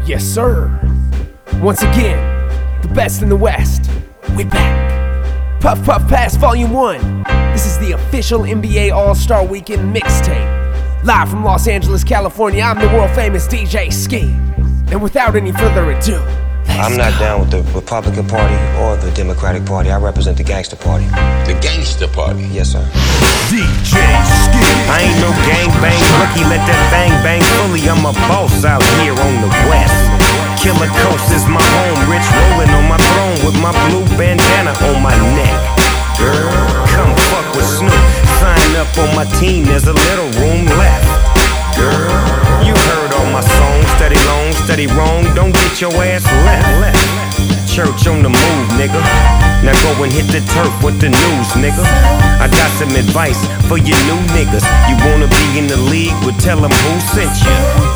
Yes, sir. Once again, the best in the West. We back. Puff Puff Pass Volume 1. This is the official NBA All-Star Weekend mixtape. Live from Los Angeles, California, I'm the world-famous DJ Ski. And without any further ado, I'm not down with the Republican Party or the Democratic Party. I represent the Gangster Party. The Gangster Party? Yes, sir. DJ Ski. I ain't no gangbang rookie, let that thing bang fully. I'm a boss out here on the West. Killer Coast is my home, rich rolling on my throne with my blue bandana on my neck. Girl, come fuck with Snoop. Sign up on my team, there's a little room left. Girl, you heard all my songs, steady long, steady wrong, don't get your ass left. Church on the move, nigga. Now go and hit the turf with the news, nigga. I got some advice for you new niggas. You wanna be in the league, well tell them who sent you.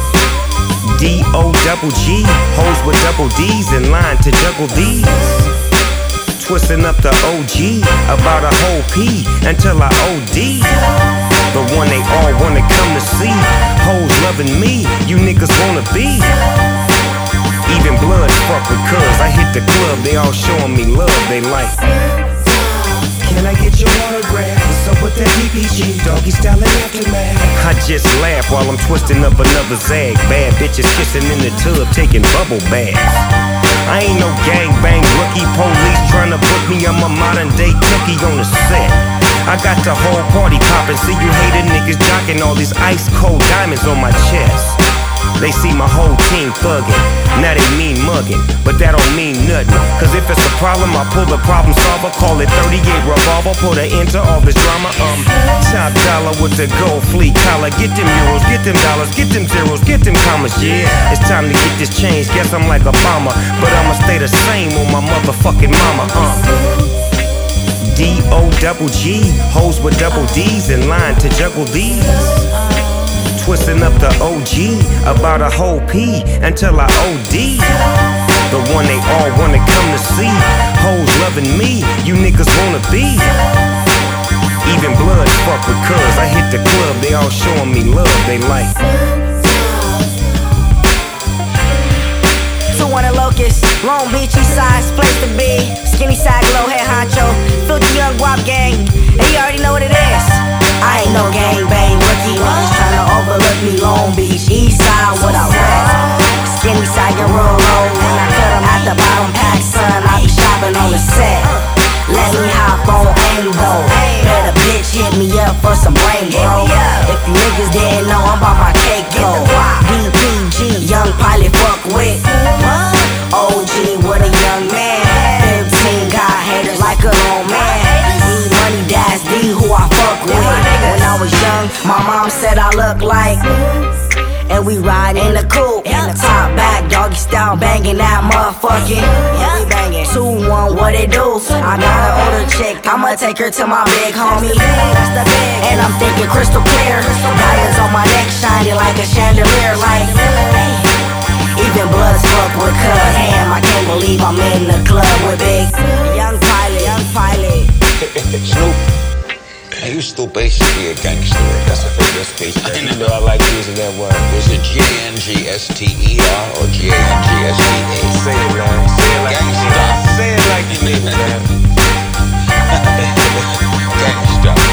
D-O-double-G, hoes with double D's in line to juggle these. Twisting up the OG, about a whole P until I OD. The one they all wanna come to see. Hoes loving me, you niggas wanna be. Even bloods fuck with cuz I hit the club, they all showing me love, they like. Can I get your autograph? What's up with that DPG? Doggy style and aftermath. I just laugh while I'm twisting up another zag. Bad bitches kissing in the tub, taking bubble baths. I ain't no gangbang rookie, police tryna book me. I'm a modern day cookie on the set. I got the whole party poppin', see you hater niggas jockin' all these ice cold diamonds on my chest. They see my whole team thuggin', now they mean muggin', but that don't mean nothing. Cause if it's a problem, I pull the problem solver, call it 38 revolver, put an end to all this drama. Top dollar with the gold fleet collar, get them euros, get them dollars, get them zeros, get them commas, yeah. It's time to get this change, guess I'm like Obama, but I'ma stay the same on my motherfucking mama, D-O-double-G, hoes with double D's in line to juggle these. Twisting up the OG, about a whole P until I OD. The one they all wanna come to see. Hoes loving me, you niggas wanna be. Even bloods fuck with cuz I hit the club, they all showing me love, they like. 200 Locust, Long Beach, East Side's place to be. Skinny side, glow head honcho, filthy young guap gang, and you already know what it is. I ain't no gangbang rookie, niggas tryna overlook me. Long Beach, East Side, what I rap. Skinny side can roll low, when I cut 'em at the bottom pack, son, I be shopping on the set. Let me hop on Angbo, let a bitch hit me up for some brain, bro. If you niggas didn't know, I'm about my cake, go. DPG, young pilot, fuck with. OG, what a young man. 15 got haters like a old man. Money, that's D, who I fuck with. When I was young, my mom said I look like. And we ride in the coupe, top back, doggy style, banging that motherfucking. We banging 2-1, what it do? I got an older chick, I'ma take her to my big homie. And I'm thinking crystal clear, diamonds on my neck shining like a chandelier, like. Even bloods fuck with cuz, damn, I can't believe I'm in the club with big. Young pilot. Snoop, you still basically a gangster. That's a figure speech. You know I like using that word. Was it G-A-N-G-S-T-E-R or G-A-N-G-S-T-A? Say it, man. Say it like Gangsta. Say it like you mean it, man. Gangsta.